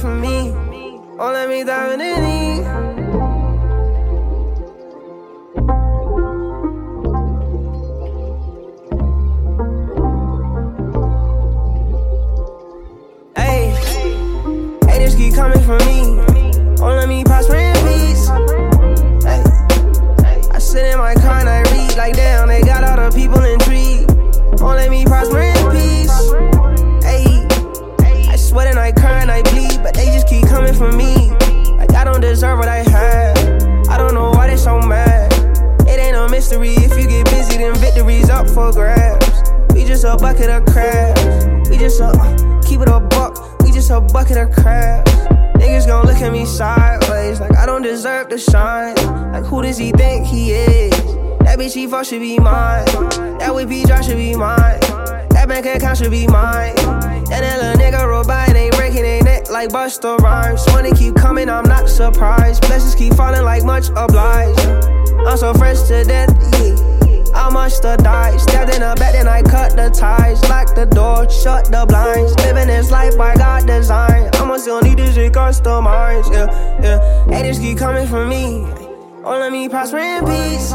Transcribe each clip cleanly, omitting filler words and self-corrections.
from me. Won't let me dive in any. Haters keep coming for me. Won't let me prosper in peace. Ay, I sit in my car and I read like damn, they got all the people intrigued. Won't let me prosper in peace. Ay, I sweat and I cry and I bleed, but they just keep coming for me. Like I don't deserve what I have. I don't know why they so mad. It ain't no mystery. If you get busy, then victory's up for grabs. We just a bucket of crabs. We just keep it a buck. Just a bucket of crabs. Niggas gon' look at me sideways like I don't deserve to shine. Like who does he think he is? That bitch he fuck should be mine. That whip he drop should be mine. That bank account should be mine. That little nigga robot and ain't breaking their neck like Busta Rhymes. Money keep coming, I'm not surprised. Blessings keep falling like much obliged. I'm so fresh to death, yeah. I must have died. Stabbed in the back, then I cut the ties. Lock the door, shut the blinds. Living this life by God design. I'ma still need this shit customized. Yeah. Haters keep coming for me. Won't let me prosper in peace.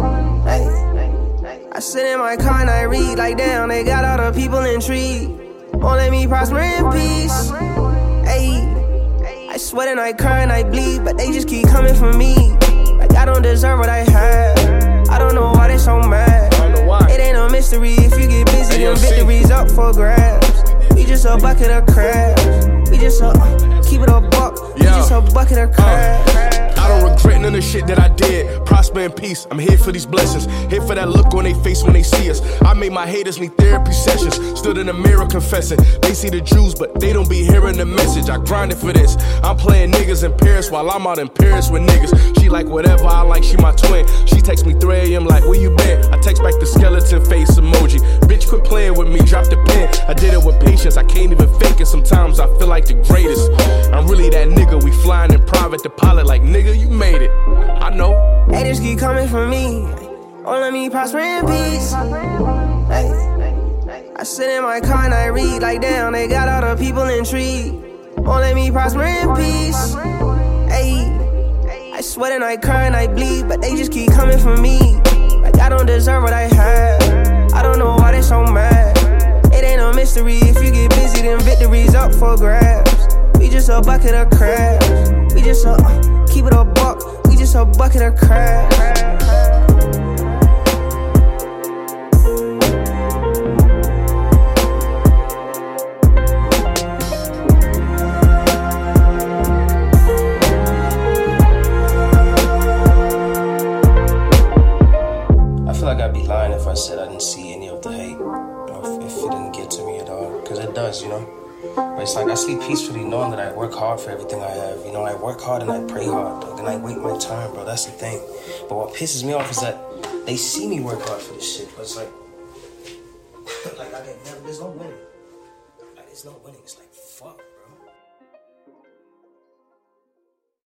Ay. I sit in my car and I read like damn, they got all the people intrigued. Won't let me prosper in peace. Ay. I sweat and I cry and I bleed, but they just keep coming for me. Like I don't deserve what I have. I don't know why they so mad. It ain't no mystery. If you get busy, then victory's up for grabs. We just a bucket of crabs. We just keep it a buck. We just a bucket of crabs. I don't regret none of the shit that I did. Prosper in peace, I'm here for these blessings. Here for that look on their face when they see us. I made my haters need therapy sessions. Stood in the mirror confessing. They see the Jews, but they don't be hearing the message. I grinded for this. I'm playing niggas in Paris while I'm out in Paris with niggas. She like whatever I like, she my twin. She texts me 3 a.m. like, where you been? I text back the skeleton face emoji. Bitch, quit playing with me, drop the pen. I did it with patience, I can't even fake it. Sometimes I feel like the greatest. I'm really that nigga, we flying in private, the pilot like, nigga, you made it. I know. Haters keep coming for me. Won't let me prosper in peace. Ay. I sit in my car and I read like damn, they got all the people intrigued. Won't let me prosper in peace. Ay. I sweat and I cry and I bleed, but they just keep coming for me. Like I don't deserve what I have. I don't know why they so mad. It ain't no mystery. If you get busy, then victory's up for grabs. We just a bucket of crabs. We just keep it a buck. We just a bucket of crabs. I feel like I'd be lying if I said I didn't see any of the hate, or if it didn't get to me at all, because it does, you know. But it's like I sleep peacefully knowing that I work hard for everything I have. You know, I work hard and I pray hard, dog, and I wait my turn, bro. That's the thing. But what pisses me off is that they see me work hard for this shit, but it's like I get never, there's no winning. Like, there's no winning. It's like, fuck.